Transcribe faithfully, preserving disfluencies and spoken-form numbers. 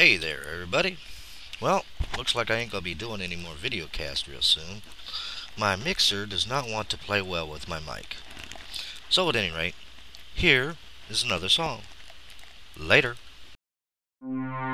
Hey there, everybody. Well, looks like I ain't gonna be doing any more video cast real soon. My mixer does not want to play well with my mic. So at any rate, here is another song. Later.